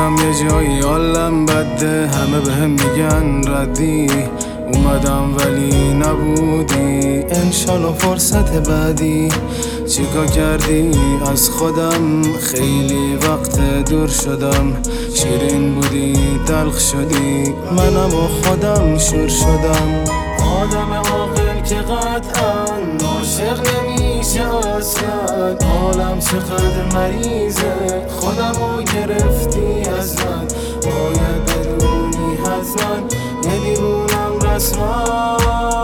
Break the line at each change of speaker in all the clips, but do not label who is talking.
رفتم یه جایی حالم بده، همه بهم میگن ردی، اومدم ولی نبودی، انشالله فرصت بعدی. چیکار کردی از خودم؟ خیلی وقت دور شدم، شیرین بودی تلخ شدی، منم و خودم شور شدم. آدم عاقل که قطعا عاشق نمیشه اصلا، حالم چقدر مریضه، خودمو گرفتی از من، باید بدونی حتما یه دیوونم رسما.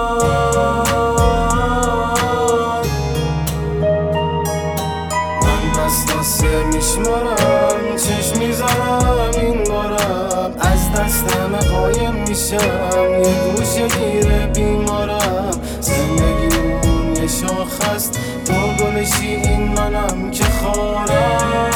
من پس دسته میشمارم، چشم میذارم این بارم، از دستم قایم میشم، یه گوشه گیره بیمارم. زندگیمون یه شاخ است، تو گلشی این منم که خارم.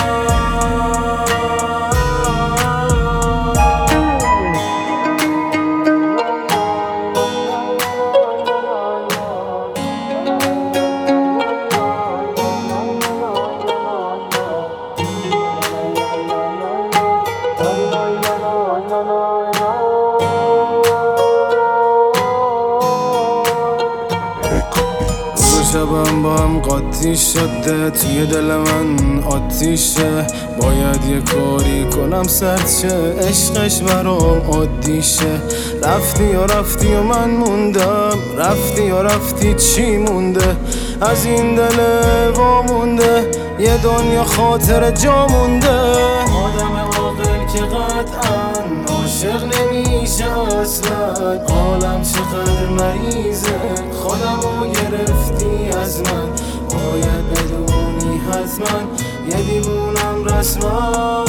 شبم با هم قاطی شده، توی دل من آتیشه، باید یه کاری کنم سرد شه، عشقش برام عادی شه. رفتی و من موندم، رفتی چی مونده از این دل وامونده، یه دنیا خاطر جا مونده. آدم عاقل که قطعا عاشق نمیشه اصلا، حالم چقدر مریضه، خودمو گرفتی از من، باید بدونی حتما یه دیوونم رسما.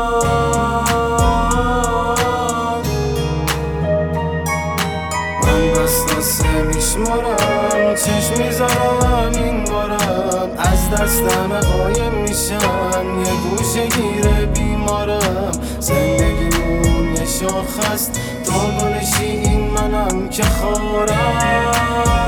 من بس دسته میشمارم، چشم میذارم این بارم، از دستم قایم میشم، یه گوشه گیره بیمارم. زندگیمون یه شاخ است، تو گلشی این منم که خارم.